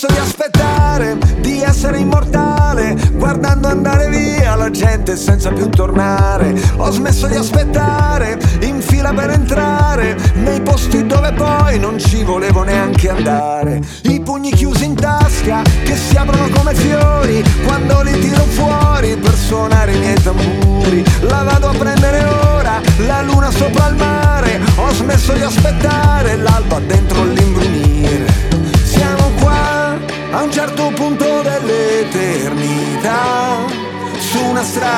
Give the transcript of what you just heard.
Di aspettare, di essere immortale, guardando andare via la gente senza più tornare. Ho smesso di aspettare, in fila per entrare nei posti dove poi non ci volevo neanche andare. I pugni chiusi in tasca che si aprono come fiori quando li tiro fuori per suonare i miei tamburi. La vado a prendere ora, la luna sopra il mare. Ho smesso di aspettare